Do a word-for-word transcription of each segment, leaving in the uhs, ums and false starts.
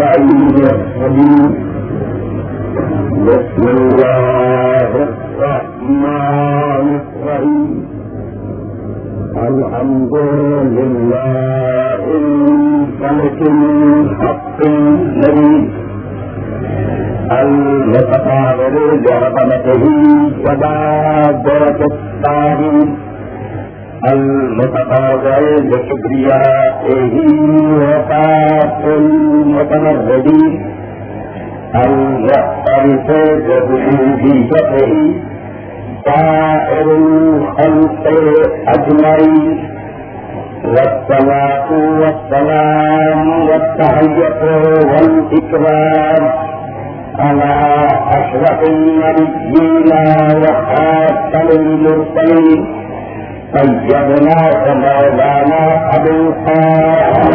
اللعين الرجيم بسم الله الرحمن الرحيم الحمد لله الملك الحق الذي المتقابل برحمته ودابرة الطاغين المتقابل بكبريائه وقاف المتمردين المعترف بربوبيته سائر الخلق أجمعين والصلاة والسلام والتحية والإكرام على أشرف النبيين وخاتم المرسلين سيدنا ومولانا أبي القاسم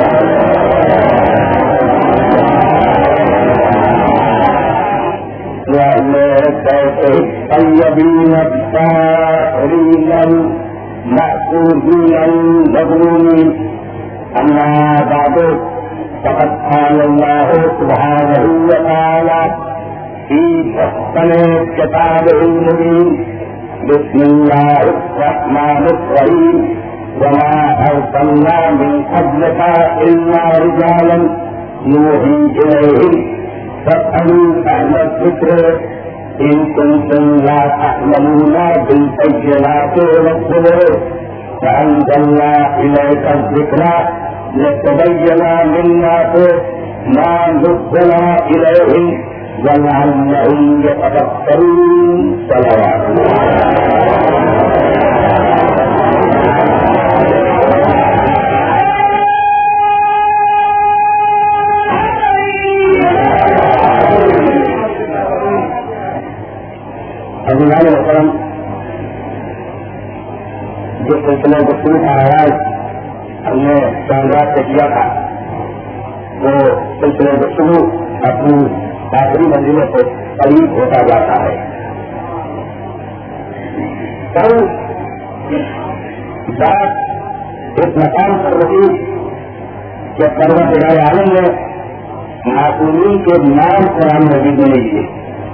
وعلى الطيبين الطاهرين المأخوذين المظلومين أما بعد فقد قال الله سبحانه وتعالى في محكم كتابه المبين بسم الله الرحمن الرحيم وما أرسلنا من قبلك إلا رجالا نوحي إليهم فاسألوا أهل الذكر إن كنتم لا تعلمون بالبينات والزبر فأنزلنا إليك الذكر لتبين للناس ما نزل إليهم ولعلهم يتفكرون. صلوات حضرات محترم، جو سلسلہ گفتگو کا آغاز ہم نے شاندار سے کیا تھا وہ سلسلہ گفتگو اپنی آخری منزلوں سے قریب ہوتا جاتا ہے. کل بات اس مقام پر رہی کہ پروردگار عالم نے معصومین کے نام قرآن مجید میں نہیں دیے،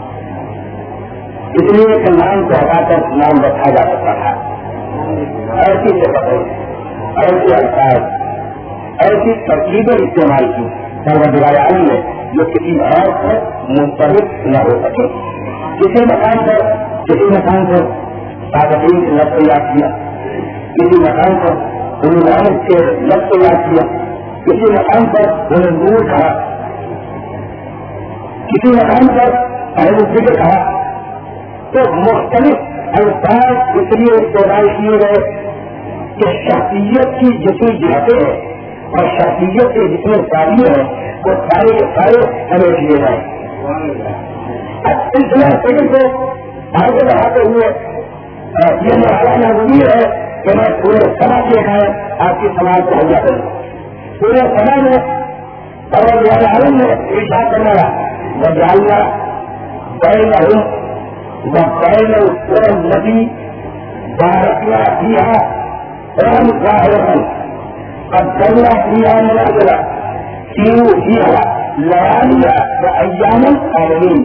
اس لیے کہ نام کو ہٹا کر نام رکھا جا سکتا تھا. ایسی صفتیں، ایسے الفاظ، ایسی ترکیبیں استعمال کی پروردگار عالم نے جو کسی اور پر منتخب نہ ہو سکے. کسی مقام پر کسی مقام پر صادقین کے لفظ یاد کیا، کسی مقام پر علماء کے لفظ یاد کیا، کسی مقام پر انہیں نور کہا، کسی مقام پر اہل ذکر کہا. تو مختلف الفاظ اس لیے استعمال کیے گئے کہ شخصیت کی جتنی جہتیں ہیں اور شخصیت کے جتنے ساریے ہیں وہ سارے کے سارے سمیٹ لیے جائیں. اب سلسلہ سیکنڈ کو آگے بڑھاتے ہوئے یہ مرحلہ ضروری ہے کہ میں پورے سما کے ہے آپ کی سماج کو مہیا کروں. پورے سما میں پروردگار عالم نے ارشاد کرنا وجعلنا بینہم وبین الذی بارکنا فیہا قرآن ظاہرا قدرنا فیہا منازلا سیروا فیہا لیالیا وایاما آمنین.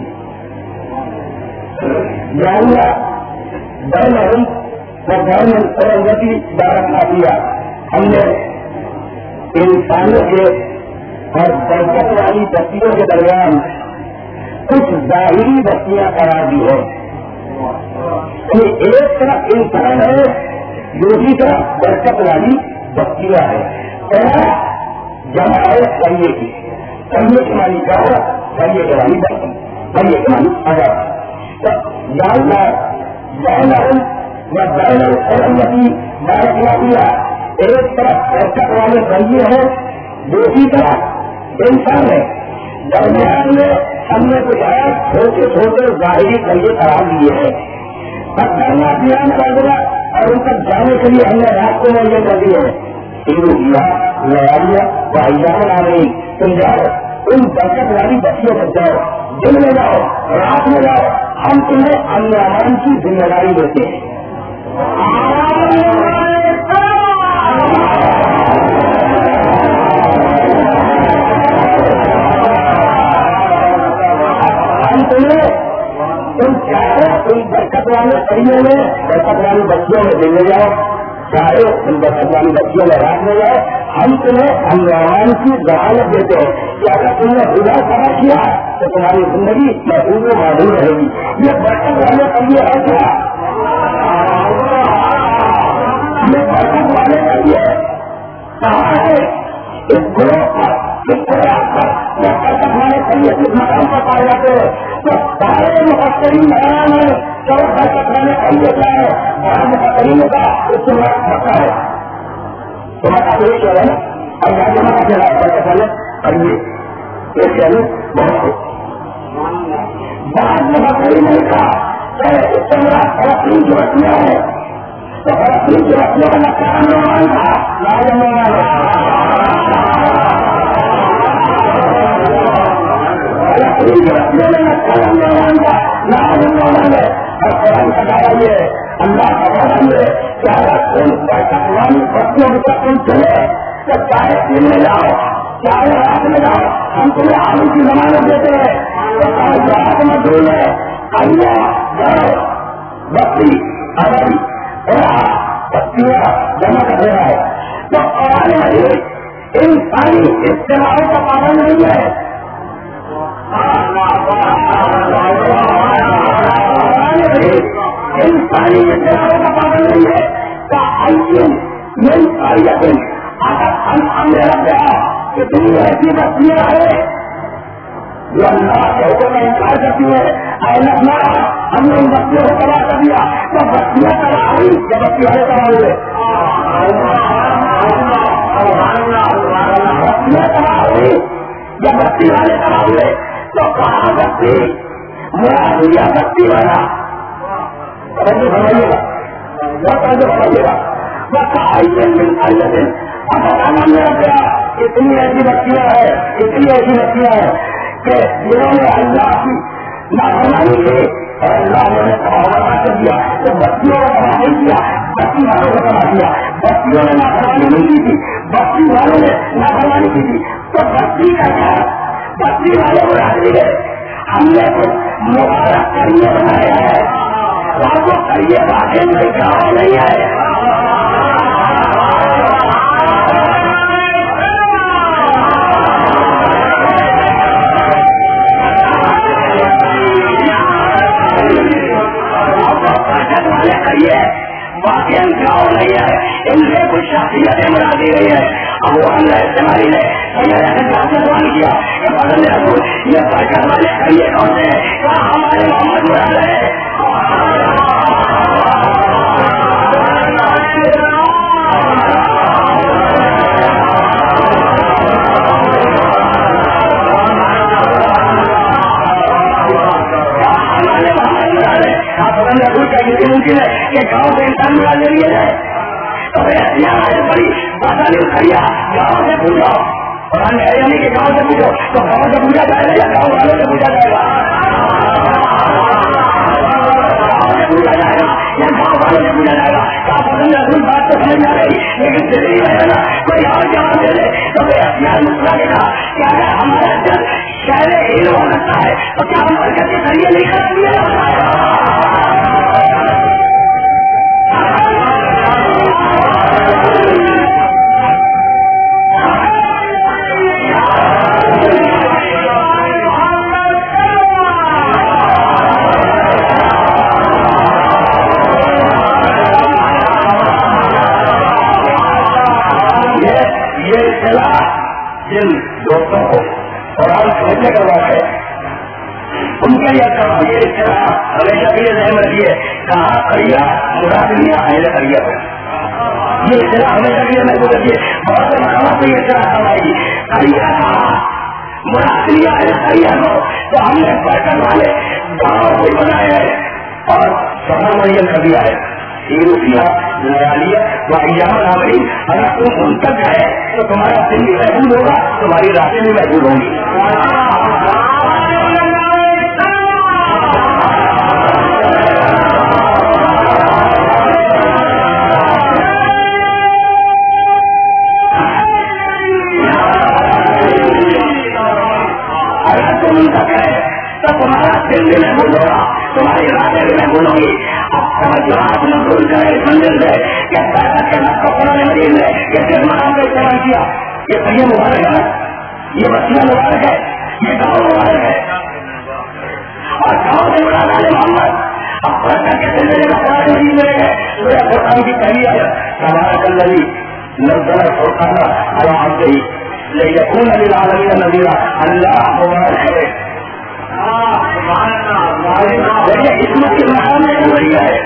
جعلنا بینہم وبین القرى التي بارکنا فیہا، ہم نے انسانوں کے اور برکت والی بستیوں کے درمیان کچھ ظاہری بستیاں قرار دی ہے. ایک طرف انسان ہے، دوسری طرف برکت والی بستیاں ہے. جمع ہے کریے کی کریے کے معنی کیا ہے؟ کریے کے معنی بستی، کریے کے معنی اگر جاننا جانا یا جانا کی بارکنا دیا. ایک طرف برکت والے کریے ہیں، دوسری طرف انسان ہے. درمیان میں ہم نے کچھ چھوٹے چھوٹے ظاہری کریے قرار دیے ہیں. اب جانا بیان کر دیا اور ان تک جانے کے لیے ہم نے رات کو مہیا کر دی ہے. شروع کیا لڑائیاں بھائیاں آ رہی، تم جاؤ ان برکت والی بچیوں پر جاؤ، دن میں جاؤ رات میں جاؤ، ہم تمہیں امن امان کی ذمہ داری دیتے ہیں. बरकत वाली बच्चियों में देने जाओ, चाहे उन बरकत वाली बच्चियों में रात में जाओ, हम तुम्हें भगवान की जमानत देते हैं कि अगर तुमने बुरा सफर किया तो तुम्हारी जिंदगी महफूज में मौजूद रहेगी। ये बरकत वाले का ये है क्या? ये बरकत वाले का ये कहा है इस ग्रोह पर, इस प्रयास पर या बरकत वाले का ये किस मकान पर पाए जाते हैं? तो सारे मुकद्दरीन बयान है तो बरकत वाले का ये क्या है? बड़ा मुकद्दरीन का उससे बड़ा है तो मैं काफी कह रहा हूँ और यहाँ जमा का चला बरकत वाले और ये ये चैनल बहुत बाद में बकरी नहीं कहा इससे मेरा फलस्तीन की बच्चियां है तो फलस्तीन की बच्चियों का नक्शा निर्माण था फलस्तीन की बच्चियों में नक्शा निर्माण था नाम है और कुरान का दावा ये अल्लाह का वादा ये कि अगर उन पकवानी बच्चियों को तुम चले तो चाहे दिन में जाओ चाहे रात में जाओ हम तुम्हें आलू की जमानत देते हैं तो चाहे रात में दूर है अन्य जाओ बत्ती आबादी बत्तियां जमा कर रहा है तो कुरान मजीद इन सारी इस्तेमालों का पालन नहीं है। इन सारी इस्तेमालों का पालन नहीं है का अंतिम यही सारी यकीन अगर हम हमने रख गया कितनी ऐसी बस्तियां हैं जो अल्लाह के हुक्म में इनकार करती है अल्लाह हमने उन बस्तियों को तबाह कर दिया तो बस्तियां तबाह हुई या बस्ती वाले तबाह हुए? बस्तियां तबाह हुई या बस्ती वाले तबाह हुए? तो कहाँ बस्ती मुआविया बस्ती वाला समझिएगा समझिएगा बस अगर हमने रख गया इतनी ऐसी बच्चियां है इतनी ऐसी बच्चियां है कि जिन्होंने अल्लाह की नाफरमानी की और अल्लाह ने तबाह कर दिया तो बच्चियों को तबाह नहीं किया बच्ची वालों को तबाह किया। बच्चियों ने नाफरमानी नहीं की थी बच्ची वालों ने नाफरमानी की थी तो बच्ची का क्या बच्ची वालों को राजी है हमने तो मुबारक करिए बनाया है और वो करिए वाकई में गाँव नहीं है। वाकई गाँव नहीं है इनसे कुछ शख्सियतें बना दी गई है। अब वो हमने इस्तेमाली ने सवाल किया कि बदल रसूल ये बरकत वाले करिए कौन से कहा हमारे मोहम्मद मुराद है। मुमकिन है कि गाँव से इंसान मिला ले लिया जाए तो बड़ी बासानी खड़िया गाँव से पूछो और यानी कि गाँव से पूछो तो गाँव से पूछा जाएगा या गाँव वालों से पूछा जाएगा गाँव से पूछा जाएगा या गाँव वालों से पूछा जाएगा। क्या पसंद है बात तो समझ आ रही लेकिन दिल्ली में है ना कोई और जवाब दे दे तो कोई अख्तियार मुस्कुरा देगा कि अगर हमारा जल शहर हिल हो सकता है तो क्या हम बरकत के जरिए नहीं करा दिया? जिन दोस्तों को कुरान समझने का बात है उनके लिए कहा ये इतना हमेशा के लिए रहमत दिए कहा करिया मुराद लिया अहले करिया को ये इतना हमेशा के लिए महसूस रखिए बहुत से मकाम पे ये इतना हमारी करिया कहा मुराद लिया अहले करिया को तो हमने बरकत वाले गाँव को बनाए हैं और सफर मुहैया कर दिया है। रूसिया लड़ालिया नामरी अगर तुम उन तक है तो तुम्हारा दिन भी महफूज होगा तुम्हारी रातें भी महफूज होंगी। अगर तुम उन तक है تو تمہارا دل بھی میں بھولوں گا، تمہاری راتیں بھی میں بھولوں گی. اب سمجھو آپ نے بھول گئے اس منزل سے کہ برکت کے نقص کو قرآن مجید نے یہ کس مقام پہ استعمال کیا. یہ صحیح مبارک ہے نا، یہ وسیلہ مبارک ہے، یہ گاؤں مبارک ہے، اور گاؤں سے مراد آل محمد. اب برکت کے سلسلے میں قرآن مجید ملے گئے. سورہ فرقان کی پہلی آیت تبارک الذی نزل الفرقان علی عبدہ لیکون للعالمین نذیرا. اللہ مبارک ہے. عصمت کے مقام میں چل رہی ہے.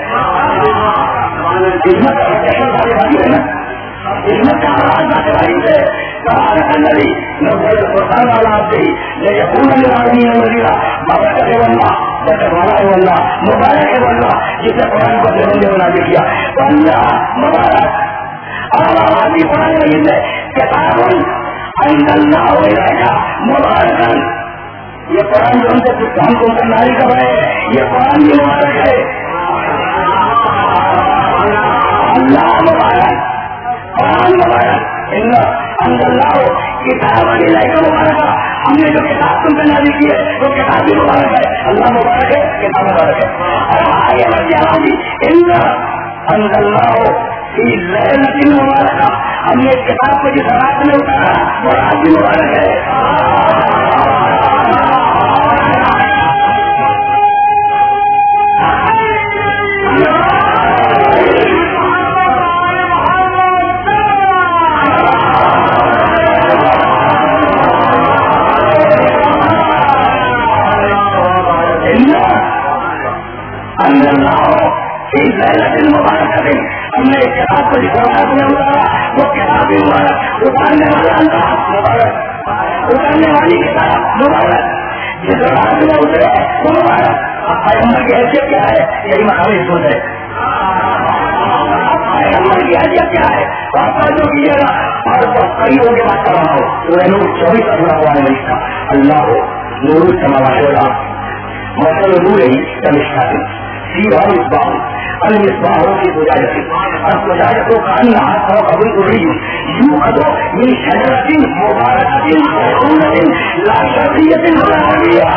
عصمت کا اسٹیشن سارے بھائی ہے نا، عصمت کا آواز آتے بھائی سے تبارک الذی نزل الفرقان علی عبدہ لیکون للعالمین نذیرا. بابرکت ہے اللہ، والا ہے اللہ، مبارک ہے اللہ جسے قرآن کو بندے بنا کے کیا. اللہ مبارک. اور آبادی قرآن مجید ہے کتاب انزلناہ الیک مبارکا. یہ قرآن جو ہم سے ہم کو ناری کر رہے ہیں، یہ قرآن بھی مبارک ہے. اللہ مبارک، قرآن مبارک. انزلناہ کتاب الیک مبارکا. ہم نے جو کتاب تم سے نازل کی ہے وہ کتاب بھی مبارک ہے. اللہ مبارک ہے، کتاب مبارک ہے. اور آگے بڑھ کے آگے انزلناہ فی لیلۃ مبارکہ. ہم نے اس کتاب کو جس رات میں اتارا وہ رات بھی مبارک ہے. ہم نے ایک کتاب کو جس رات میں اتارا وہ کتاب بھی مبارک. اتارنے والا اللہ مبارک، اتارنے والی کتاب مبارک، جس رات میں اترے وہ مبارک. پیغمبر کی حیثیت کیا ہے؟ یہی مقامی سوچ ہے. پیغمبر کی حیثیت کیا ہے؟ اور جو کیجیے گا اور کئی ہو کے بات کر رہا ہوں وہ نور چوبیس ادھورا ہوا ہے اس کا. اللہ ہو نور سماوات والارض مثل نوره كمشكاة فيها مصباح. المصباح في زجاجة، الزجاجة كأنها كوكب دري يوقد من شجرة مباركة زيتونة لا شرقية ولا غربية.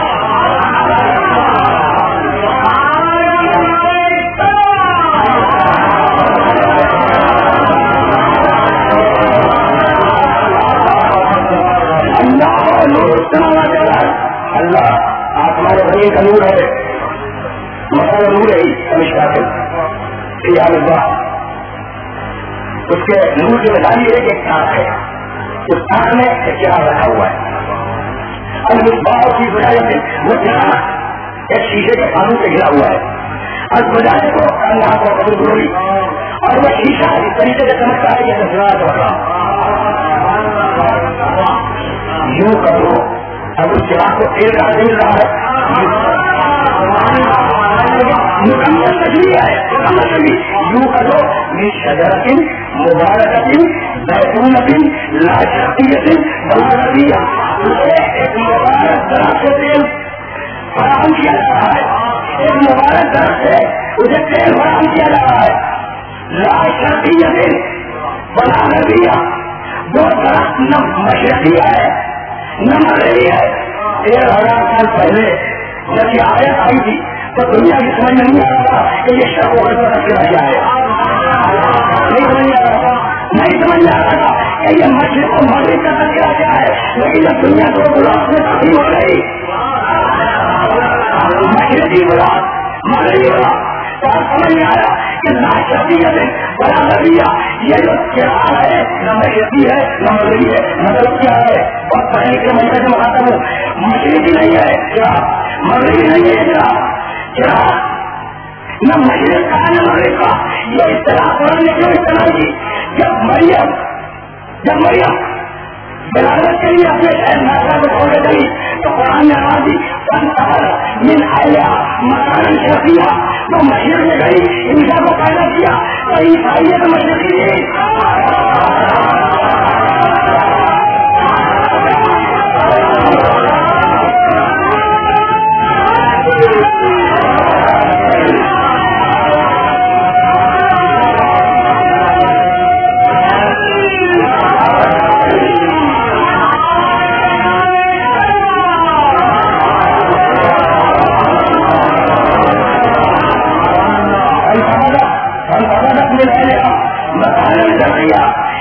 اللہ نور السماوات والارض. اللہ آسمان زمین کا نور ہے. مثلا نور ہے کمشکاۃ فیہا مصباح. اس کے نور کی مثال یہ ہے کہ ایک تاج ہے، اس تاج میں ایک چراغ رکھا ہوا ہے. المصباح کی وجہ سے وہ چراغ ایک شیشے کے قانون سے گھرا ہوا ہے. اور وجہ کو اللہ کو قبول ضروری اور وہ شیشہ اس طریقے سے چمکتا ہے جیسے سونا چمک رہا. یوں کرو اب اس چراغ کو تیل کہاں سے مل رہا ہے؟ مکمل تجریح ہے، مکمل تجریح. یوں کرو من شجرۃ مبارکۃ زیتونۃ لا شرقیۃ ولا غربیہ. اسے ایک مبارک درخت سے تیل فراہم کیا جا رہا ہے، ایک مبارک درخت سے اسے تیل فراہم کیا جا رہا ہے. لا شرقیۃ ولا غربیہ. وہ درخت نہ مشرقی ہے نہ مغربی ہے. ڈیڑھ ہزار سال پہلے جب یہ آیت آئی تھی تو دنیا کی سمجھ میں نہیں آ رہا تھا کہ یہ شرق و غرب کا تذکرہ کیا ہے. نہیں سمجھ آ رہا تھا، نہیں سمجھ آ رہا تھا کہ یہ مشرق و مغرب کا تذکرہ کیا ہے. لیکن جب دنیا کو گلاس میں تقسیم ہو گئی، مشرقی گلاس مغربی گلاس، تو سمجھ میں آیا کہ لا شرقیۃ ولا غربیہ. یہ جو چراغ ہے نہ مشرقی ہے نہ مغربی ہے. مطلب کیا ہے؟ بہت پہلے کے مجھے سے بتاتا ہوں. مشرقی نہیں ہے چراغ، مغربی نہیں ہے چراغ. چراغ نہ مشرق کا نہ مغرب کا. یہ اصطلاح قرآن نے کیوں استعمال کی؟ جب مریم جب مریم بلادت کے لیے اپنے شہر ناصرہ کو چھوڑ کے چلی تو قرآن نے آواز دی من اہلہا مکانا شرقیہ. وہ مشرق میں گئی، عیسیٰ کو پیدا کیا تو عیسائیت مشرقی تھی.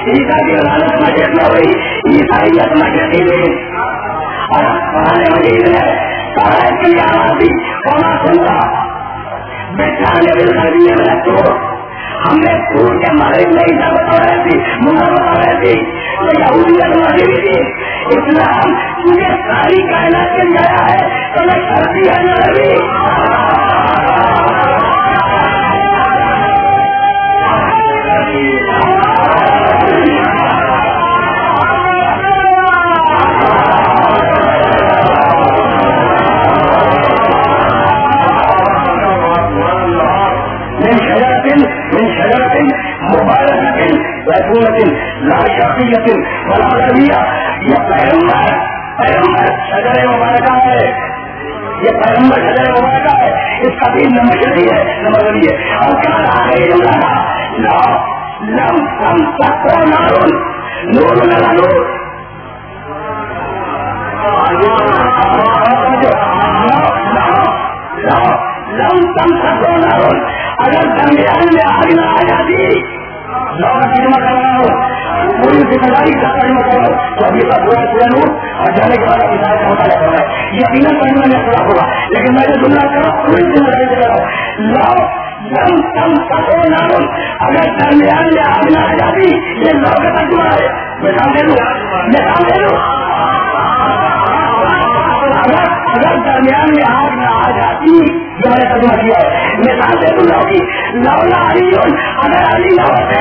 عیسیٰ کی ولادت مشرق میں ہوئی، عیسائیت مشرقی تھی، اور قرآن مجید میں سارے کی آواز دی وما سنتا بیٹھانے بالغربی میں تو ہم نے پور کے مغرب میں عیسیٰ بتا رہے تھی، منہ بتا رہے تھی، تو یہودیت مغربی تھی، اسلام تجھے ساری کائنات کے لیے آیا ہے تو میں کرتی ہے نبی لا شرقیت ولا غربیہ، یہ پیغمبر پیغمبر شجر مبارکہ ہے، یہ پیغمبر شجر مبارکہ ہے، اس کا دین نہ مشرقی ہے نہ مغربی ہے، اور کہا رہا ہے لا لم تمسسہ نار نور علی نور، لم تمسسہ نار، اگر درمیان میں آگ نہ آ جاتی ترجمہ کر رہا ہوں، پوری ذمہ داری کا ترجمہ کر رہا ہوں، تو ابھی کا پورا پورا نور اور جانے کے بعد ہدایت کا مطالعہ کر رہا ہے، یقیناً ترجمہ میں پورا ہوگا، لیکن میں جو جملہ کر رہا ہوں پوری ذمہ داری سے کر رہا ہوں، لا لم تمسسہ نار، اگر درمیان میں آگ نہ آ جاتی، یہ لو کا ترجمہ ہے، مثال دے دوں مثال دے دوں اگر اگر درمیان میں آگ نہ آ جاتی، جو میں نے ترجمہ کیا ہے، مثال دے دوں لو کی، لولا علی، اگر علی نہ ہوتے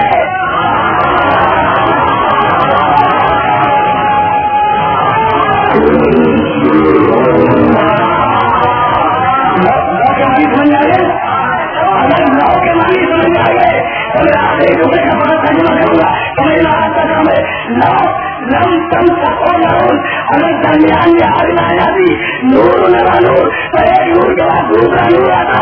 لو کے مانی سمجھ آئے، اگر لو کے مانی سمجھ آئے تو میں آدھے روپے کا بڑا ترجمہ کروں گا، تو میرا آج کا کام ہے لو لم تمسسہ نار، اگر درمیان میں آگ نہ آ جاتی، نور لگا نور، تو ایک نور کے بعد دوسرا نور آتا،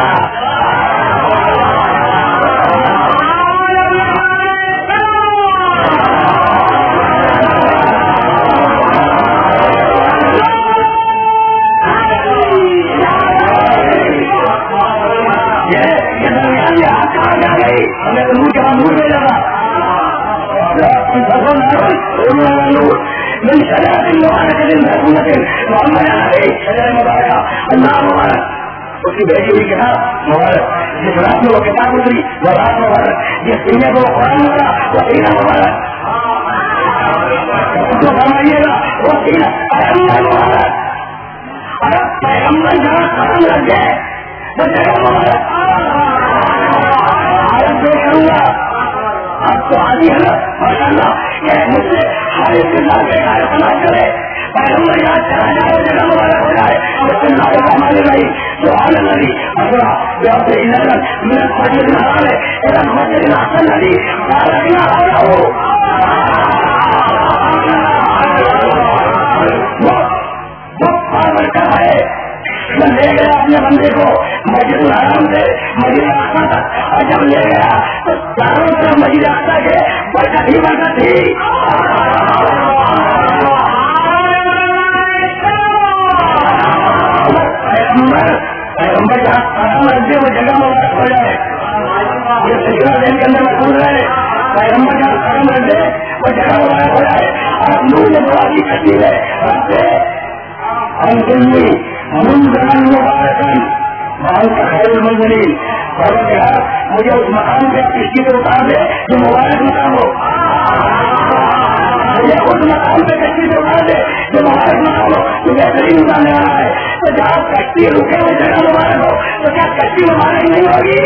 اللہ مبارک، اس کی بھیجی ہوئی کتاب مبارک، جس رات میں وہ کتاب اتری وہ رات مبارک، جس سینے کو وہ قرآن اترا وہ سینہ مبارک، جو فرمائیے گا وہ سینہ پیغمبر مبارک، اگر پیغمبر جہاں قدم لگ جائے وہ جگہ مبارک، عرب سے کروں گا آپ تو آدھی ہے نا ماشاء اللہ کہ مجھ سے ہر ایک اللہ کے کار سماج کرے، پیغمبر یہاں چلا جائے جگہ مبارک ہو جائے، بسم اللہ الرحمن الرحیم، سبحان الذی اسرا بعبدہ لیلا من المسجد الحرام الى المسجد الاقصى الذی بارکنا حولہ، وہ پاور کا ہے، میں لے گیا اپنے بندے کو مسجد الحرام سے مسجد اقصی تک، اور جب لے گیا تو چاروں طرف مسجد اقصی کے برکت ہی برکت تھی، پیغمبر جہاں قدم رکھ دے وہ جگہ مبارک ہو جائے، یہ سلسلہ ذہن کے اندر محفوظ رہے، پیغمبر جہاں قدم رکھ دے وہ جگہ مبارک ہو جائے، اور نور نے دعا کی کرتی ہے رب سے انزلنی منزلا مبارکا وانت خیر المنزلین، پروردگار مجھے اس مقام پہ کشتی پہ اتار دے جو مبارک مقام ہو، مجھے اس مقام پہ کشتی پہ اتار دے جو مبارک مقام ہو، تو بہترین اتارنے والا ہے، تو جہاں کشتی رکے ہوئے جگہ مبارک ہو تو کیا کشتی مبارک نہیں ہوگی؟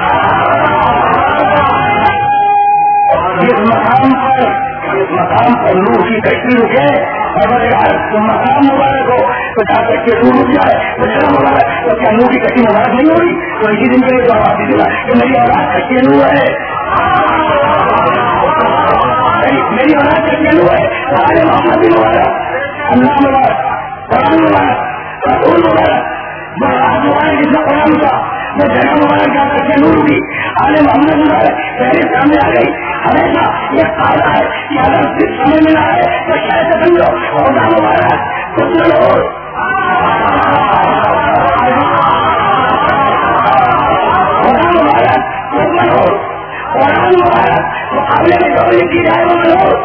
جس مقام پر جس مقام پر نور کی کشتی رکے اور مقام مبارک ہو تو جہاں کشتی نور رک جائے تو جگہ مبارک، تو کیا نور کی کشتی مبارک نہیں ہوگی؟ تو اسی دن کے لیے جواب دیجیے گا کہ میری اولاد کشتی نور ہے، میری اولاد کشتی نور ہے، ہمارے محمد بھی مبارک، اللہ مبارک، قرآن مبارک، رسول مبارک، برات مبارک جس کا قرآن تھا وہ جگہ مبارک جا کر کے نور ہوگی، آل محمد مبارک پہلے سامنے آ گئی، ہمیشہ یہ قاعدہ ہے کہ اگر صرف سمجھ میں نہ آئے تو شاید سے سمجھو خدا مبارک کچھ نہ ہو، خدا مبارک کچھ نہ ہو، قرآن مبارک مقابلے میں جو لکھی جائے وہ نہ ہو،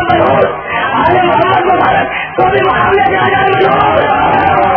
منور آل محمد مبارک تو بھی مقابلے جا جائے منور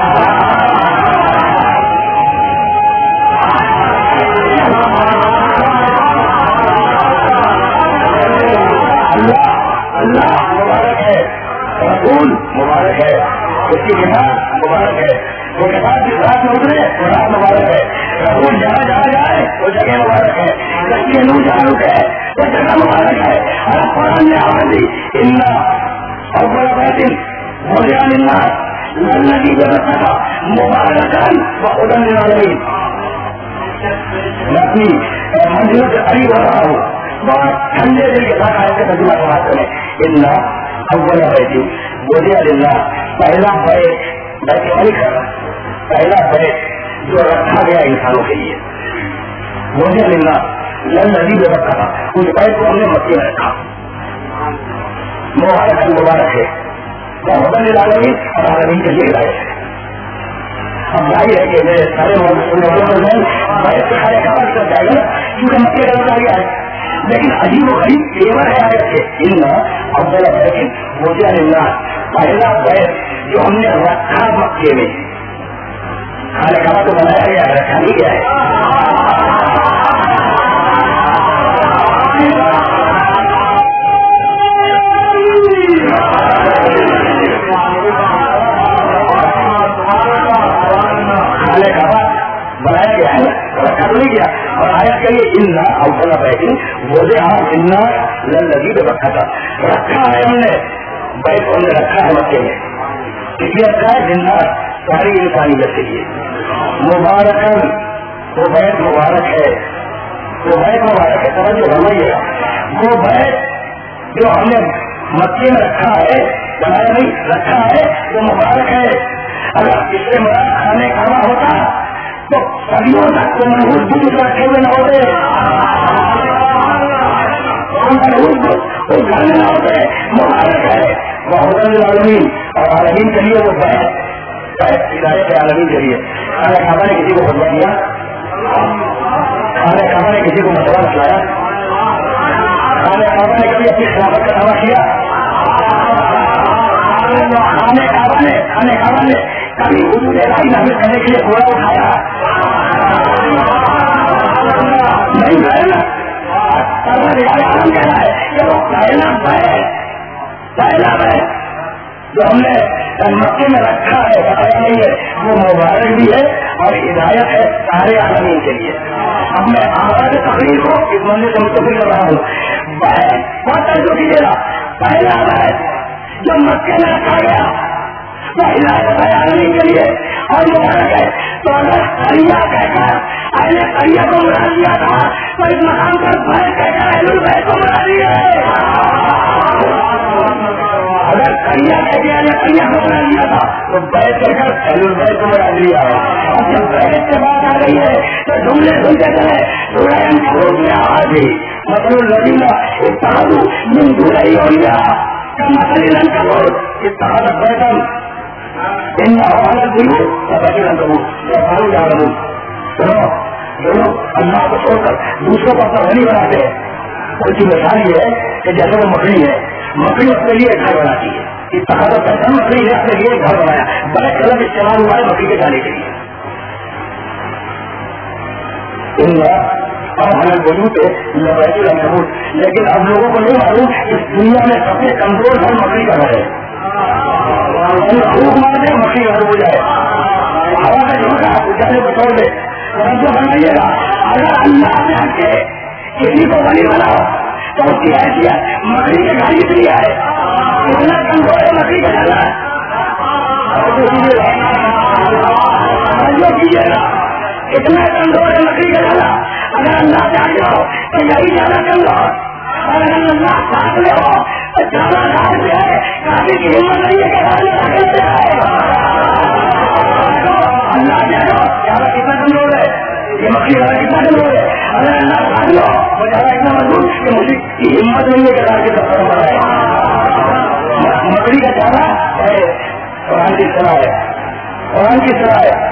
اللہ مبارک ہے رسول مبارک ہے اس کی کتاب مبارک ہے وہ کتاب جس رات میں اترے وہ رات مبارک ہے رسول جہاں جہاں جائے وہ جگہ مبارک ہے رسی نور جہاں رکے وہ جگہ مبارک ہے اور قرآن نے آواز دی انا اول بیت وضع للناس للذی ببکہ مبارکاً وہدی للعالمین میں اپنی منزلوں سے قریب ہو رہا ہوں بہت ٹھنڈے دل کے ساتھ آئے تھے ترجمہ سماعت کریں انا اول بیت وضع للناس پہلا بیت بیت ملک پہلا بیت جو رکھا گیا انسانوں کے لیے وضع للناس للذی ببکہ اس بیت کو ہم نے مکے میں رکھا مبارک مبارک ہے وہدی للعالمین اور عالمین کے لیے ہدایت ہے اب ظاہر ہے کہ میرے سارے سننے والوں کو نہیں بیت سے کھانے کا وقت کر جائے گا کیونکہ مکے کا بتا گیا ہے لیکن عجیب و غریب تیور ہے آیت کے ان افضل بیت وضع للناس پہلا بیت جو ہم نے رکھا مکے میں کھانے کا تو بنایا گیا ہے رکھا نہیں گیا ہے کھانے کا بنایا گیا ہے رکھا تو نہیں گیا اور آیت کے لیے ان افضل بیت وضع للناس للذی ببکہ رکھا ہے ہم نے بیت ہم نے رکھا ہے مکے میں اس لیے رکھا ہے للناس ساری انسانیت کے لیے مبارکاً وہ بیت مبارک ہے وہ بیت مبارک ہے توجہ فرمائیے وہ بیت جو ہم نے مکے میں رکھا ہے بنایا نہیں رکھا ہے وہ مبارک ہے اگر اس سے مراد کھانے کھانا ہوتا تو صدیوں تک تو منحوس دودھ رکھے ہوئے نہ ہوتے منحوس اس گھر میں نہ ہوتے مبارک ہے وہ وہدی للعالمین اور عالمین کے لیے وہ بیت بیت ہدایت ہے عالمین کے لیے کھانے کھانا نے کسی کو خطبہ دیا کھانے کھانا نے کسی کو مسئلہ بتلایا کھانے کھانا نے کبھی اپنی خلافت کا دعویٰ کیا کھانے کھانا نے کھانے کھانا نے کبھی حضور الہی نافذ کرنے کے لیے گھوڑا اٹھایا نہیں ہے عالم کہہ رہا ہے کہ وہ پہلا بیت پہلا بیت جو ہم نے مکے میں رکھا ہے بتایا نہیں ہے وہ مبارک بھی ہے اور ہدایت ہے سارے عالمین کے لیے اب میں آواز تقریر کو اس منزل سے متفق کر رہا ہوں بیت بہت توجہ کیجیے گا پہلا بیت جو مکے میں رکھا گیا وہ ہدایت ہے عالمین کے لیے اور مبارک ہے تو اگر قریہ کہہ کر اہل قریہ کو مرا دیا تھا تو اس مقام پر بیت کہہ کر اہل البیت کو مرا دیا اگر قریہ کہہ کے اہل قریہ کو مرا دیا تھا تو بیت کہہ کر اہل البیت کو مرا دیا اب جب بیت سے بات آ رہی ہے تو جملے سنتے چلے سورہ عنکبوت میں آواز دی مثل الذین اتخذوا من دونہ اولیاء کمثل العنکبوت اتخذت بیتا ان احوال البیوت وبشر العنکبوت وقالوا یعلمون سنو جو اللہ کو چھوڑ کر دوسروں کو اپنا غنی بناتے ہیں ان کی مثال یہ ہے کہ جیسے وہ مکڑی ہے مکڑی اپنے لیے گھر بناتی ہے اتخاذت بیتا مکڑی نے اپنے لیے گھر بنایا بڑے غلط استعمال ہوا ہے مکڑی کے جانے کے لیے لیکن اب لوگوں کو نہیں معلوم اس دنیا میں سب سے کمزور گھر مکڑی کا گھر ہے خوب مار دے مکڑی گھر ہو جائے ہوا کا جھوٹا جانے کو چھوڑ دے جو بنائیے گا اگر اللہ سے ہٹ کے کسی کو بنی بناؤ تو اس کی حیثیت مکڑی کے گھر کی ہے اتنا کمزور ہے مکڑی کا گھر کیجیے گا اتنا کمزور ہے مکڑی کا گھر اگر اللہ سے ہٹ جاؤ تو یہی زیادہ کمزور اور اگر اللہ ساتھ میں ہو تو زیادہ گھر سے ہے کافی کی ہمت نہیں ہے کہ داخل سے آئے اللہ سے ہٹو زیادہ کتنا کمزور ہے یہ مکڑی والا کتنا کمزور ہے اگر اللہ ساتھ لو وہ زیادہ اتنا مضبوط کہ مجھے کی ہمت نہیں ہے کہ داخل سے سفر پڑا ہے مکڑی کا زیادہ ہے قرآن کی صلاح ہے قرآن کی صلاح ہے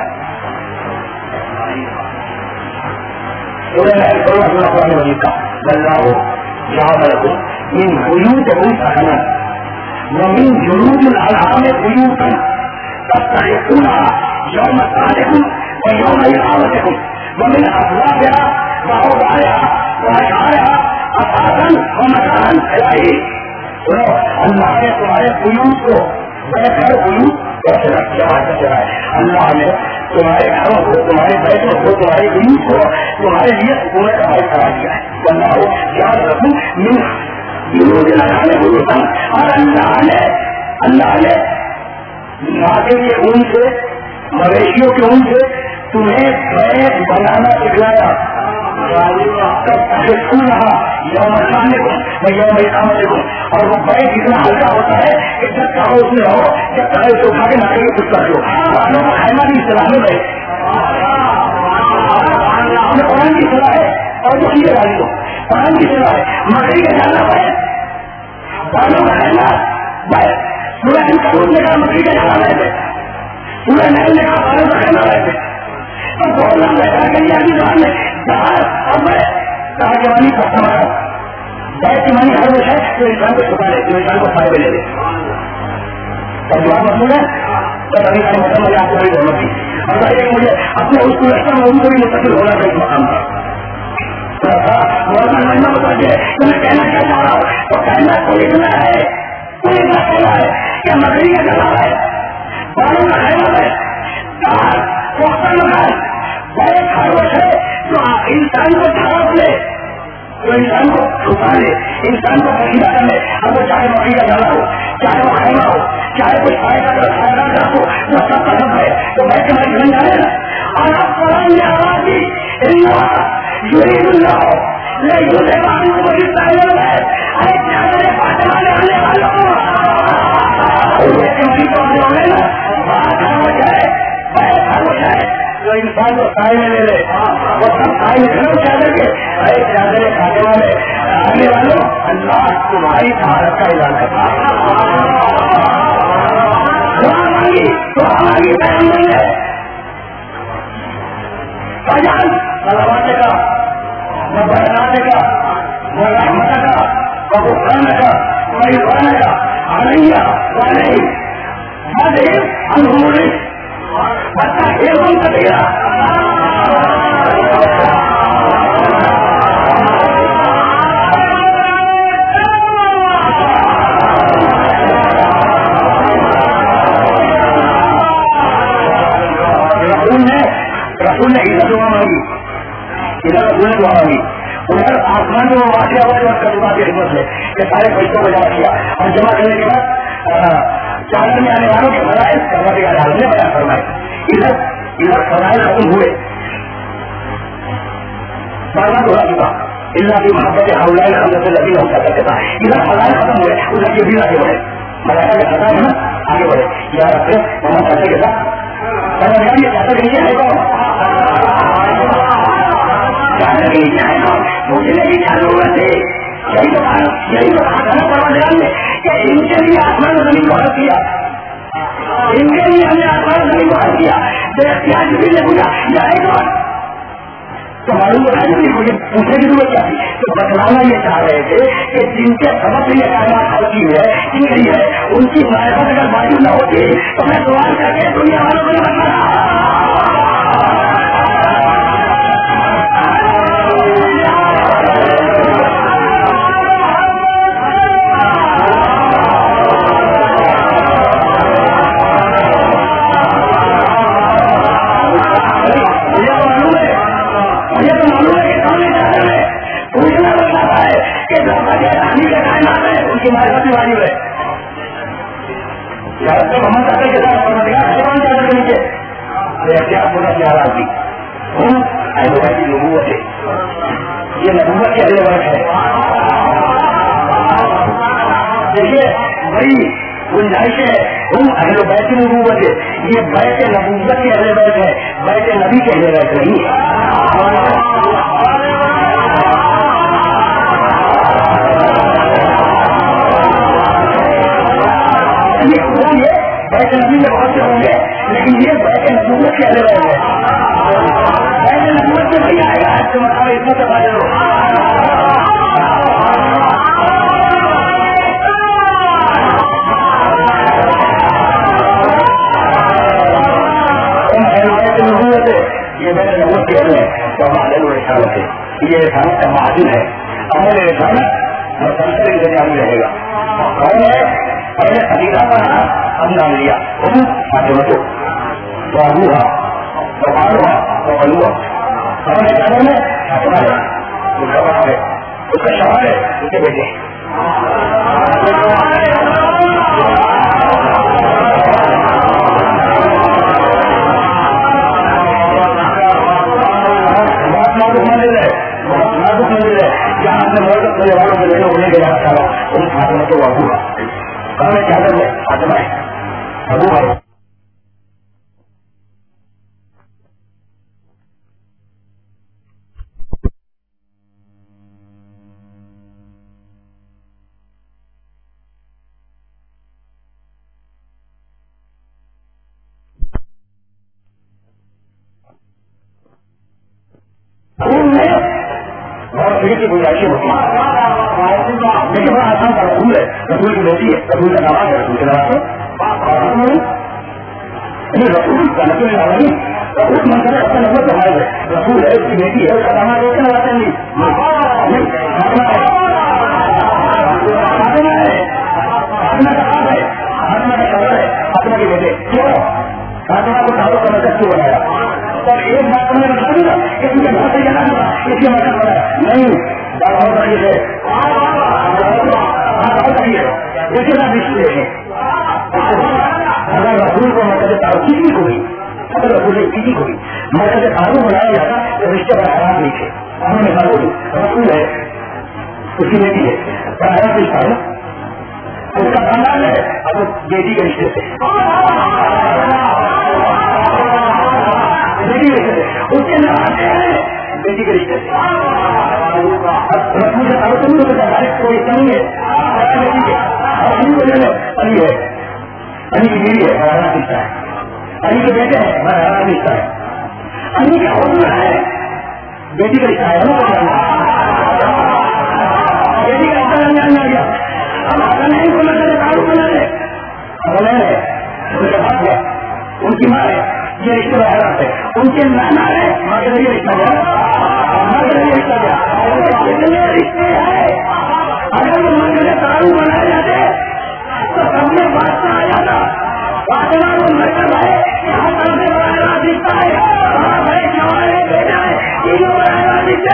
قرآن مجید کا اللہ ہو جہاں من بیوتکم سکنا ومن جلود الانعام بیوتا تستحقونها یوم صالحکم ویوم اقامتکم ومن ازواجها واوبارها واشعارها اثاثا ومتاعا الیہ. اللہ نے تمہارے بیوت کو بیت گھر بیوت کیسے رکھا ہے؟ اللہ نے تمہارے گھروں کو تمہارے بیٹوں کو تمہارے بیوت کو تمہارے لیے سکون کا بھائی کرا دیا ہے. اللہ یاد رکھوں من جلود الانعام بیوتا اور اللہ نے اللہ نے ناگے کے اون سے مویشیوں کے اون سے تمہیں بیت بنانا سکھلایا. یوم شانے کو میں یوم اقامت کو اور وہ بیت اتنا ہلکا ہوتا ہے کہ جب چاہو اس میں رہو جب چاہے اس کو اٹھا کے ناگے کے کچھ کر دو. والوں کا خیمہ بھی اصطلاح میں ہے قرآن کی صلاح ہے اور جو چیزیں ڈالی دو قرآن کی صلاح ہے. مکڑی کا جانا بیت والوں کا خیمہ بیت. سورہ عنکبوت نے کہا مکڑی کا جانا بیت. سورہ نحل نے کہا والوں کا خیمہ بیت. اور بہت لمبا بیٹھا کے لیے ابھی زبان میں اب میں کہا جوانی کا سمجھا بیت کی مانی ہر وہ ہے جو انسان کو چھپا لے جو انسان کو فائدے لے لے. اور جو آپ مطلب ہے تو ابھی کا مطلب مجھے آپ کو بڑی دولت تھی اور بھائی مجھے اپنے اس کو رشتہ میں ان کو بھی مستقل ہونا تھا اس مقام پر. مہینہ بتائیے تو میں کہنا کیا چاہ رہا ہوں تو کہنا کوئی اتنا ہے کوئی اتنا کہنا ہے کہ مکڑی کا گلا ہے بالوں کا خیمہ ہے بڑے خروش ہے جو انسان کو جھاڑ لے جو انسان کو چھپا لے انسان کو پسندہ کر لے. اب وہ چاہے مکڑی کا گلا ہو چاہے وہ خیمہ ہو چاہے کوئی فائدہ فائدہ ہو وہ سب کا سب ہے تو بیٹھ کے میں بن جانے نا. اور آپ قرآن نے آواز دی یرید اللہ لے یوسف آدمی کو بھی پہلے ہے ارے کیا کرے پاتے والے آنے والوں جو انسان کو سائے میں لے لے وہ سب سائے میں کھڑے چادر کے ارے چادر کھانے والے آنے والوں اللہ تمہاری طاقت کا اعلان کرتا ہے. سلامات کا وہ برکات کا وہ رحمت کا وہ غفران کا وہ رضوان کا علیہ وعلیہ انہوں نے بچہ کھیل بند کر دیا. رسول نے رسول نے ادھر دعا مانگی ادھر رسول نے دعا مانگی ادھر آسمان میں وہ واقعہ ہوا جو کتبہ کی خدمت سے کہ سارے فرشتوں کو جمع کیا اور جمع کرنے کے بعد چادر میں آنے والوں کے فرائض پروردگار عالم نے بیان فرمائے. ادھر ادھر فرائض ختم ہوئے فرمان ہوا چکا اللہ کی محبت حولائے حمد سے لگی ہوتا کرتے تھا. ادھر فرائض ختم ہوئے ادھر کے بھی آگے بڑھے ملائکہ کے خطاب ہے نا آگے بڑھے یا رب محمد چاہتے کے ساتھ پروردگار یہ چاہتے کہ نیچے ہے کون چاہتے کہ نیچے ہے کون پوچھنے کی کیا ضرورت ہے. یہی تو یہی تو کہا تھا نا پروردگار نے کہ ان کے لیے آسمان و زمین کو حل کیا ان کے لیے ہم نے آسمان و زمین کو حل کیا بے اختیار بھی نے پوچھا یہ ہے کون تو معلوم ہوتا ہے نہیں مجھے پوچھنے کی ضرورت کیا تھی. تو بتلانا یہ چاہ رہے تھے کہ جن کے سبب یہ کائنات حل کی ہے کی گئی ہے ان کی معرفت اگر واجب نہ ہوتی تو میں سوال کر کے دنیا والوں کو نہیں بتانا. واجب ہے محمد چاہتے کے ساتھ کون چادر کے نیچے احتیاط ہونا پیارا کی اہل بیت کی نبوت ہے یہ نبوت کی اہل بیت ہے. دیکھیے بڑی گنجائش ہے ہم اہل بیت کی نبوت ہے یہ بیت نبوت کی اہل بیت ہے بیت نبی کے اہل بیت نہیں ہے. بیت نبی میں بہت سے ہوں گے لیکن یہ بیت نبوت کے اہل بیت ہے. بیت نبوت سے وہی آئے گا آپ کے مقام اتنا سے فائدہ ہو. یہ رسالت کا معادل ہے. عمل رسالت اور سلسلے کے جاری رہے گا. کون ہے؟ پہلے خلیفہ بنا ہم نام لیا ہم فاطمہ تو ابوہا تو بالوہا تو بلوہا. ہمارے چادر میں فاطمہ ہے اس کا باپ ہے اس کا شوہر ہے اس کے بیٹے. جہاں اپنے مدد کرنے والوں کے بیٹوں ہونے کے بعد چاہا ان فاطمہ تو ابو ہے. ہمارے چادر میں فاطمہ ہے ابو ہے. کی گنجائش ہوتی ہے لیکن بڑا آسان کا رسول ہے. رسول کی بیٹی ہے رسول کا نواز ہے رسول کے نواز رسول کا نقل نہیں رسول منصب ہے اپنے نمبر کا ہے رسول ہے اس کی بیٹی ہے اس کا نواز ہے نواز نہیں فاطمہ ہے فاطمہ ہے فاطمہ کا باپ ہے فاطمہ کا شوہر ہے فاطمہ کے بیٹے. کیوں فاطمہ کو تعلق کا مرکز کیوں بنایا؟ اور ایک بات تم نے بتا دوں گا کہ تم نے بہت سے جانا ہوگا اس کے مرکز بنایا نہیں. بات بہت بڑی ہے بات بہت بڑی ہے اس کے ساتھ رشتے ہیں. اگر رسول کو مرکز تعلق کسی کو بھی اگر رسول کسی کو بھی مرکز تعلق بنایا جاتا تو رشتے پر خراب نہیں تھے. ہمیں مثال ہوگی رسول ہے اس کی بیٹی ہے پر رشتہ ہے اس کا خاندان ہے اب بیٹی کے رشتے سے اس کے نواز ہیں بیٹی کے رشتے سے رسول سے تعلق نہیں ہوتا ڈائریکٹ کوئی کمی ہے علی ہے علی کی بیوی ہے بڑا رشتہ ہے علی کے بیٹے ہیں بڑا رشتہ ہے علی کا حکم ہے بیٹی کا رشتہ ہے بیٹی کا رشتہ نہیں آ گیا اب اگر نہیں کو نظر تعلق بنا لے اب ہے ان کا بھاگ گیا ان کی ماں ہے یہ رشتے حیرات ہے ان کے نانا ہے ماں کے ذریعے رشتہ گیا ماں کے ذریعے رشتہ گیا کتنے رشتے ہیں. اگر وہ ماں کے تعلق بنائے جاتے تو سب میں بادشاہ آ جاتا. فاطمہ وہ مرکز ہے یہاں سب سے بڑا رشتہ ہے باپ ہے شوہر ہے بیٹا ہے تینوں بڑا رشتے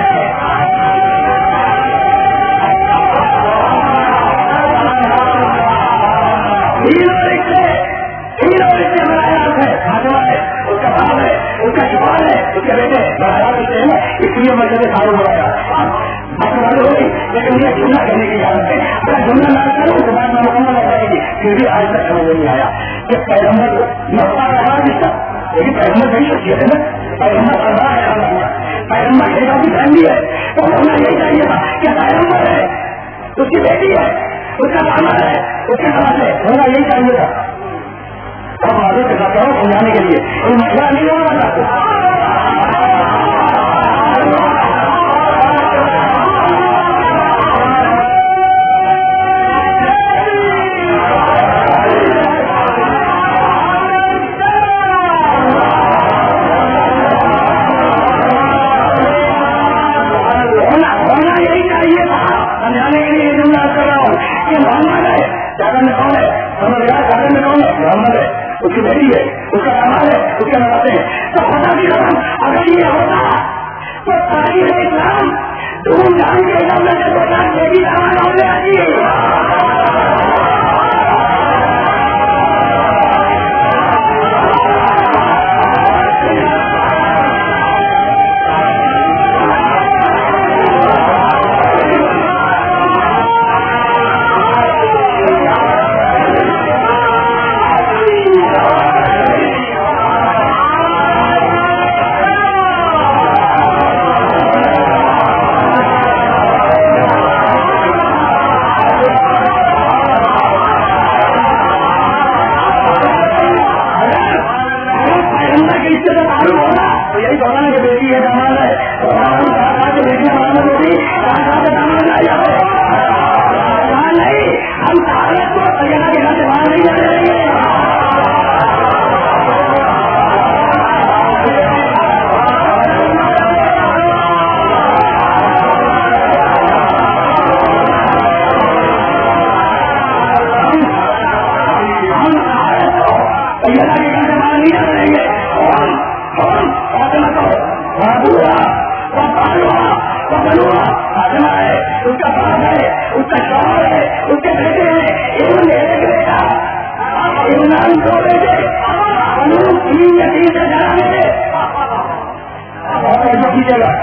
تینوں رشتے تینوں رشتے بڑا ہے. فاطمہ ہے اس کا باپ ہے اس کا شوہر ہے اس کے بیٹے بڑا رشتے ہیں اس لیے مرکز تعلق بنایا ہوگی لیکن یہ جملہ کرنے کی عادت ہے. اگر جملہ نہ کروں تو بات میں مکمل ہو جائے گی. پھر بھی آج تک سمجھ نہیں آیا کہ پیغمبر نقطہ کا بڑا رشتہ لیکن پیغمبر بڑی شخصیت ہے نا. پیغمبر سردار ہے پیغمبر خیرا کی فیملی ہے تو ہونا یہی چاہیے تھا کہ پیغمبر ہے اس کی بیٹی ہے اس کا ماما ہے اس کے نواز ہے ہونا یہی چاہیے تھا. اب معذرت کے ساتھ کہوں سمجھانے کے لیے کوئی مسئلہ نہیں ہونا چاہتے. اس کی بیٹی ہے اس کا کمال ہے اس کے نواز ہے تو خدا کی قسم اگر یہ ہوتا تو تاریخ اسلام دھوم دھام کے دولت کے ساتھ بیٹی سامان ہونے آتی ہے. ملے گا.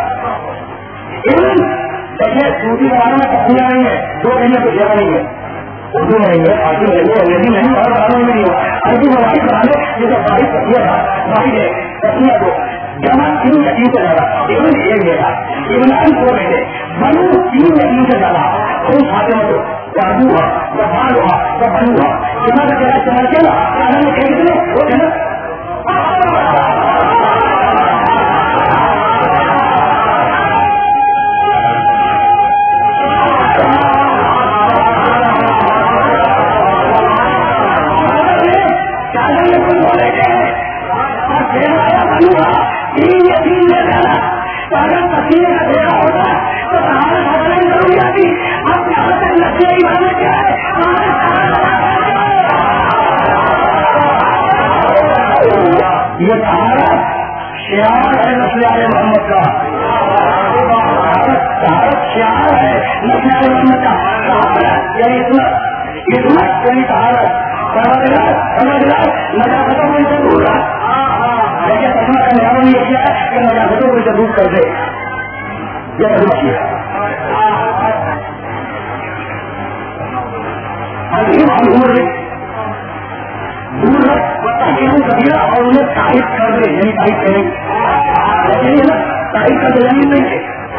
دیکھیے دوسری زبانوں میں کپڑیاں نہیں ہے, دو مہینے کو جگہ نہیں ہے, اردو میں نہیں ہے, فارسی میں نہیں ہے, انگریزی میں نہیں, اور زبانوں میں نہیں ہوا. اردو میں واحد زبان ہے جسے واحد کپڑیاں تھا, واحد ہے کپڑیاں کو جمع تین یقین سے زیادہ, ابن ایک بیٹا, ابنان دو بیٹے, بنو تین یقین سے زیادہ, خود فاطمہ کو ابو ہوا, بال ہوا, بنو ہوا, جمع کا کہنا استعمال کیا نا میں کہتے ہیں وہ کہنا یہ طہارت شعار ہے نسل آل محمد کا, طہارت شعار ہے نسل آل محمد کا. طہارت یعنی عصمت, عصمت یعنی طہارت, نجاستوں کو اسے دور رہا. لیکن عصمت کا نظام نے یہ کیا کہ نجاستوں کو اسے دور کر دے, یہ عصمت کیا. عمر دور رکھ کبیرہ اور انہیں تائید کر دے, یعنی تائید کریں لیکن تائید کر دے یعنی نہیں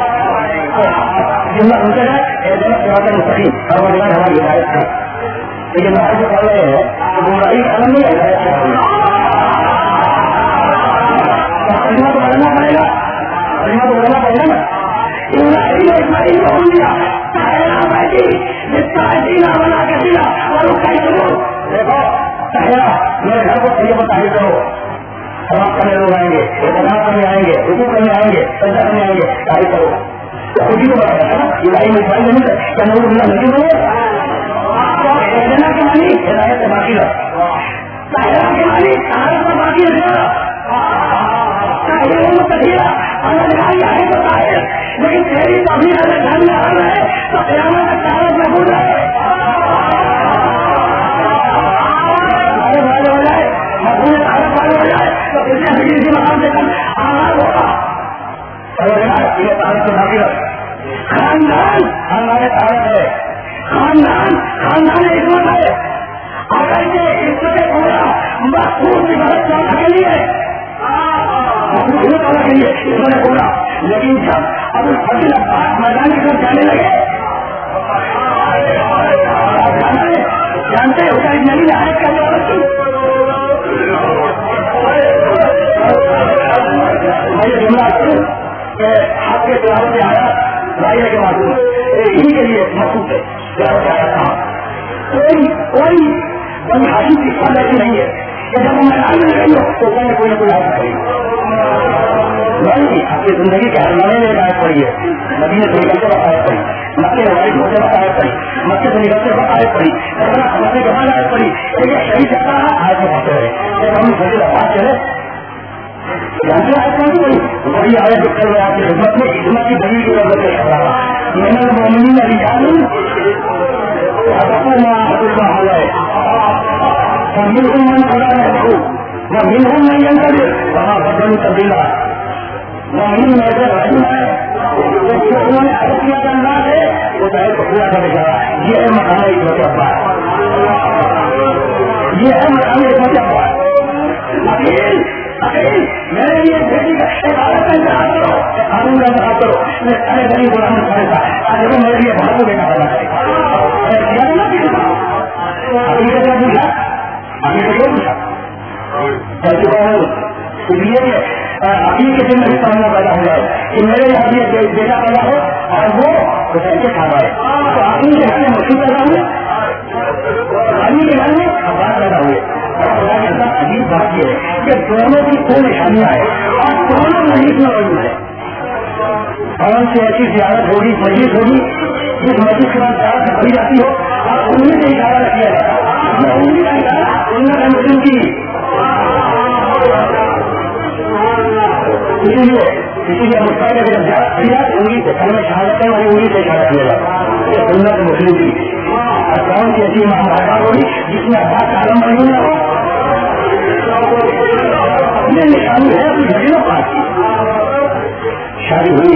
جملہ سوچا جائے مستقیم ہماری ہدایت ہے. لیکن میں جو کر رہے ہیں تو برائی قلم نہیں ہے, کلمہ تو بدلنا پڑے گا, کلمہ تو بدلنا پڑے گا نا. دیکھو میرے گھر کو صحیح کو تعریف کرو, سماج کرنے لوگ آئیں گے, اعتراض کرنے آئیں گے, رکوع کرنے آئیں گے, سجدہ کرنے آئیں گے, تعریف کرو. تو خود ہی کو بتا ہے نا الہی میں فائل نہیں ہے کیا نور اللہ نہیں بولے دینا کے مانی ہدایت سے باقی رہا, طاہرہ کے مانی طہارت سے باقی رہا, طاہرہ کثیرہ اللہ ہے تو طاہر, لیکن تیری تبلیغ اگر دھیان میں آ رہا ہے تو قیامت تک طہارت محفوظ ہے. خاندان خاندان طاہر ہے, خاندان خاندان عصمت ہے. اگر یہ عصمت پورا مخصوص عبادت کرنے کے لیے مخصوص کے لیے عصمت پورا, لیکن جب اب فضل عباس میدان کی طرف جانے لگے جانتے ہوتا نئی لہر کا ضرورت تھی. میں یہ جملہ کہ آپ کے تلاوت سے آیا رائے کے معلوم انہیں کے لیے مخصوص ہے. تلاوت سے آیا تھا کوئی کوئی بنی ہاشم کی سال ایسی نہیں ہے کہ جب میں آئی میں گئی ہوں تو کوئی نہ کوئی نہ کوئی آیت پڑی نہیں. آپ کی زندگی کے ہر مہینے میں آیت پڑی ہے, مدینے سے نکلتے وقت آیت پڑی, مکے سے واپس ہوتے وقت آیت پڑی, مکے سے نکلتے وقت آیت پڑی, کرنا سمجھنے کے بعد آیت پڑی. لیکن شہید جاتا ہے آیت میں پہنچے رہے. جب ہم فضل عباس چلے جانتے آیت کون سی پڑی, وہی آیت جو کل میں آپ کی خدمت میں خدمت کی دلیل کی ضرورت ہے. میں نے مومنین علی جان منهم من قضى نحبه ومنهم من ينتظر وما بدلوا تبديلا. مومن میں سے رحم ہے انہوں نے عرض کیا کرنا ہے وہ چاہے تو پورا کر دے. یہ ہے مقام حکمت عباس, یہ ہے مقام حکمت عباس. عقیل عقیل میرے لیے بیٹی کا عبادت کا انتخاب کرو, قانون کا انتخاب کرو. میں سارے غریب غلام کرے گا آج وہ میرے لیے بھاگو دینا کرنا چاہیے. ابھی کا کیا پوچھا, ابھی کا کیا پوچھا کر چکا ہوں. اس لیے ابھی کے دن میں سامنا پیدا ہو جائے کہ میرے یہاں بیٹا پیدا ہو اور وہ کیسے کھا رہا ہے. تو ابھی کے گھر میں مشکل پیدا ہوئے, ابھی کے گھر میں افراد پیدا ہوئے. عجیب بات یہ ہے کہ دونوں کی دو نشانیاں ہیں اور دونوں مریض میں موجود ہے. کون سی ایسی زیارت ہوگی, مجلس ہوگی جس مجلس کے بعد زیارت سے بڑی جاتی ہو اور انہیں سے اشارہ کیا جاتا ہے. انہیں کا اشارہ انہیں کا مسلم کی. اسی لیے اسی لیے مستقبل میں جب زیارت کری جائے انہیں سے کل میں شہادت ہے وہی انہیں سے اشارہ کیا جاتا ہے. یہ سنت مسلم کی. اور کون سی ایسی مہاراشٹر ہوگی جس میں اباس کا عالم موجود نہ ہو. یہ نشانی ہے اپنی گھڑیوں پاس کی. شادی ہوئی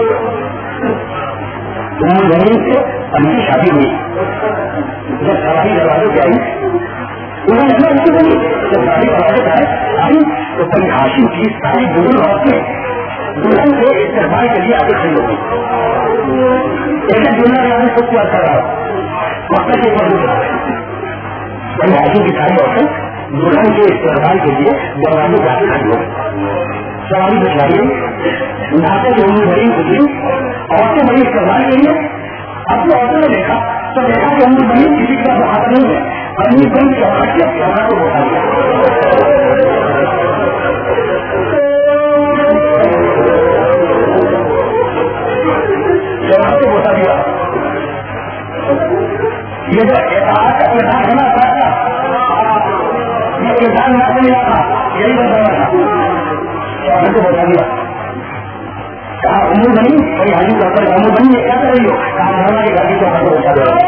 زمین سے ان کی شادی ہوئی. جب سواری دروازے پہ آئی انہوں نے نہیں بنی. جب سواری دروازے پہ آئی تو بڑی ہاشم کی ساری بزرگ عورتیں دلہن سے استقبال کے لیے آگے کھڑی ہو گئی. ایسے دنیا میں آدمی خود پیار کر رہا وقت کے اوپر بڑی ہاشم کی ساری عورتیں دلہن کے استقبال کے لیے دروازے پہ آگے کھڑی ہو گئی. سواری بچائی یہاں سے جو بڑی گزری عورتیں بڑی استقبال کے لیے اپنی عورتوں نے دیکھا تو دیکھا کہ امی بنی کسی کا ہاتھ نہیں ہے. امی بن چوہا کے چوہا کو بتا دیا. چوہا کو بتا دیا. یہ جو اعتراض کا کردار ہونا چاہتا یہ کردار نہ ملا تھا یہی بتانا تھا. چوہا کو بتا دیا. کہا امور بنی کوئی حاجی کا کر امور بنی یہ کیا کر رہی ہو؟ کہا مولانا کی گاڑی چوہا کو بتا دیا.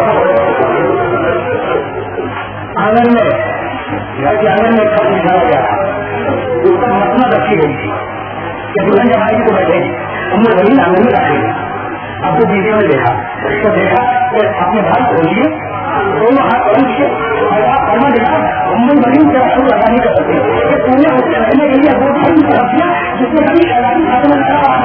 آنگن میں گھر کے آنگن میں کب نکالا گیا تھا اس پر مسند رکھی گئی تھی کہ دلہن جب آئے گی تو بیٹھے گی. امور بنی آنگن میں رکھے گی. اب تو بیویوں نے دیکھا تو دیکھا کہ اپنے بھائی کھولیے دونوں ہاتھ پڑھ کے اور آپ پڑھنا دیکھا امور بنی سے رسول ادا نہیں کر سکتے کہ تم نے اسے رکھنے کے لیے وہ بھائی رکھ دیا جس نے کبھی شہزادی خاتون نے کرا.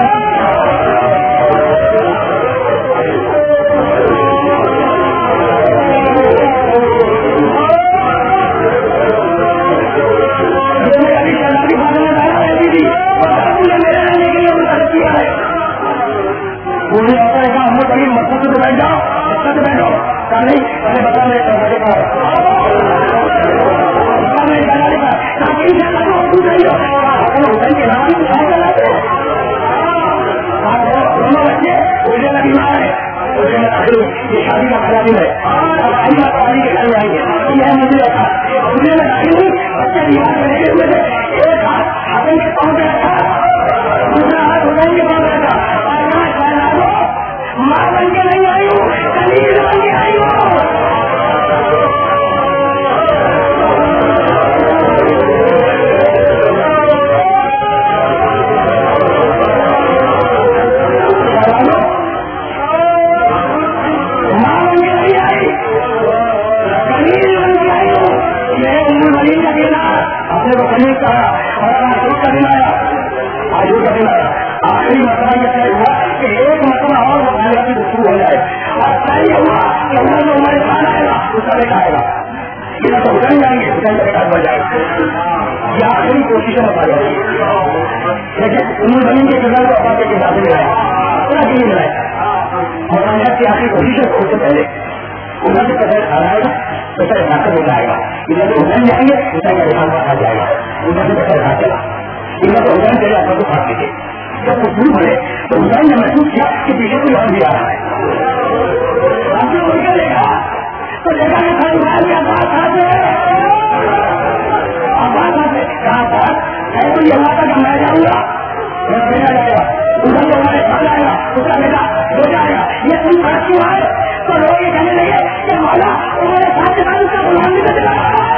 شادی کا خرابی ہے پانی کے گھر میں آئیں گے یہ مجھے رکھا مجھے میں گاڑی نہیں بچے بیمار رہے ہوئے تھے. ایک ہاتھ ہاتھ کے پاؤں پہ رکھا دوسرا ہاتھ ہوٹل کے پاؤں پہ رکھا اور ماں بن کے نہیں آئی ہوں کلیل بن کے آئی ہوں. آخری مسئلہ یہ طے ہوا کہ ایک مسئلہ اور شروع ہو جائے اور طے ہوا کہ انہوں نے ہمارے کھان آئے گا اس کا بیٹا آئے گا یہ تو اتن جائیں گے اتن کا بیٹا بن جائے گا. یہ آخری کوششیں بتا جائے گی لیکن انہوں زمین کے کردار کو اپنے کے حساب سے ملائے پورا کیوں نہیں ملائے اور کی آخری کوششیں اس سے پہلے انہوں نے پیسہ کھانا آئے گا پیسہ طاقت ہو جائے گا. ادھر سے اتن جائیں گے اتن کا دکان پر کھا جائے گا ادھر سے پیسہ کھا چلا ادھر سے اتن چلے اپنے کو کھا دیجیے. جب وہ شروع ہوئے تو حسین نے محسوس کیا کہ پیچھے کوئی اور بھی آ رہا ہے. آپ نے اڑ کے دیکھا تو دیکھا کہ خالی بھائی کے آباد آتے آباد آتے کہاں پر ہے تو یہ ہوا تھا کہ میں جاؤں گا میرا بیٹا جائے گا ادھر سے ہمارے کھا جائے گا اس کا بیٹا ہو جائے گا. یہ تم بات کیوں آئے تو لوگ یہ کہنے لگے کہ مولا تمہارے ساتھ کے بعد اس کا غلام بھی چلا.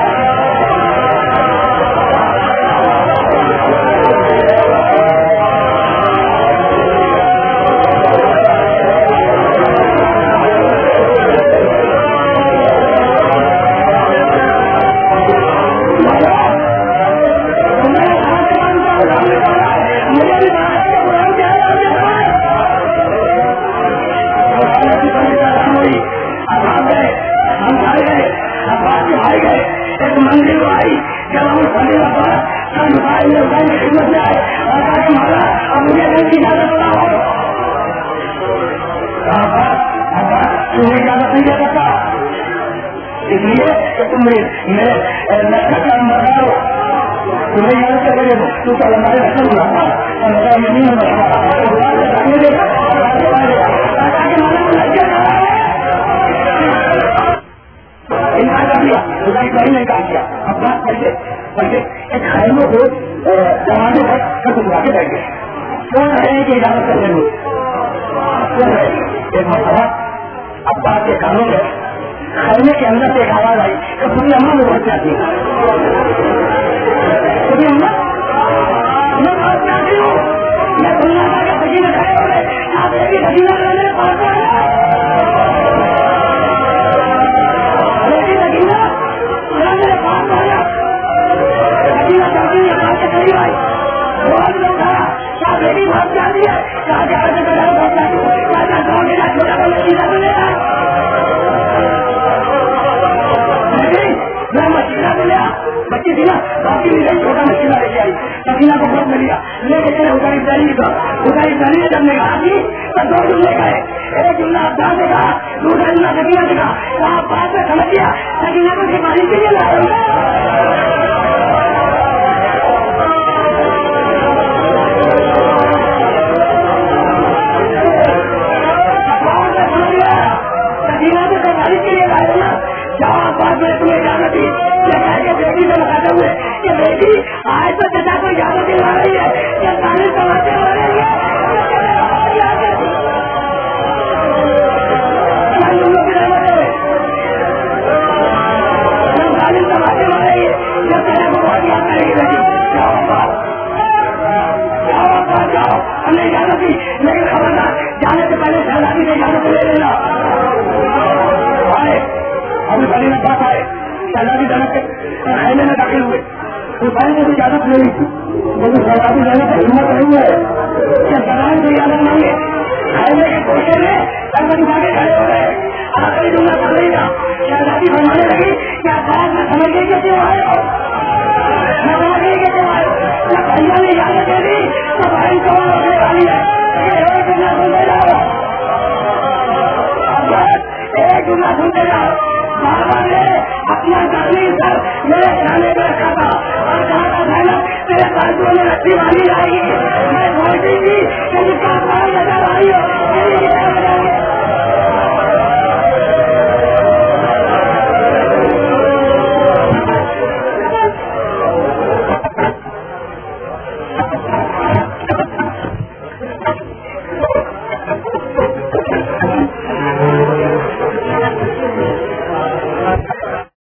اس لیے کہ تم میرے نقص کا مردہ ہو تمہیں یاد کر رہے ہو تو کل ہمارے رسم بلاتا اور میرا یہ نہیں ہونا انکار کر دیا خدا کی کہیں نہیں کہا کیا. اب بات کیسے بلکہ ایک خیموں کو زمانے پر سب گزرا کے بیٹھ گئے کون رہے کہ اجازت کرنے لوگ کون رہے. ایک مرتبہ عباس کے کانوں میں خیمے کے اندر سے ایک آواز آئی کہ پوری اماں میں بہت چاہتی ہوں پوری اماں میں بہت چاہتی ہوں میں بچی تھی نا باقی بھی چھوٹا مشینہ لے کے آئی سکینہ کو بہت مل گیا لے کے چلے اتاری تعلیم کا اتاری تعلیم جب نے کہا تھی تو دو جملے گئے ایک جملہ ابدان نے کہا دوسرا جملہ سکینہ نے کہا آپ بات میں سمجھ گیا سکینہ کو سپاہی کے لیے لا سکینہ کو سپاہی کے لیے لائے نا جہاں بات میں تمہیں اجازت تھی بیٹی کو لگاتے ہوئے کہ بیٹی آج تو چچا کو اجازت دلا رہی ہے کہ تعلیم سماجے ہو رہی ہے تعلیم سماجے ہو رہی ہے جب تیرے کو بہت یاد کرے گی بیٹی جاؤ جاؤ ہم نے اجازت دی لیکن خبردار جانے سے پہلے شہزادی سے اجازت لے لینا ابھی بڑی میں بات آئے شہزادی جانے کے خیمے میں داخل ہوئے حسین کو بھی اجازت نہیں تھی لیکن شہزادی جانے کی ہمت نہیں ہے کہ سلام سے اجازت مانگے خیمے کے کوشے میں سربت مانگے کھڑے ہو گئے آخری جملہ چل رہی تھا شہزادی فرمانے لگی کیا بات میں سمجھ گئی کہ کیوں آئے ہو میں سمجھ گئی کہ کیوں آئے ہو جب بھیا نے اجازت دے دی تو بھائی کو روکنے والی ہے ایک جملہ سنتے جاؤ ایک جملہ سنتے جاؤ بابا نے اپنا تعلیم سر میرے کھانے میں رکھا تھا اور کہا تھا بھائی میرے بازو میں رسی والی آئی میں سوچتی تھی کہ جس کا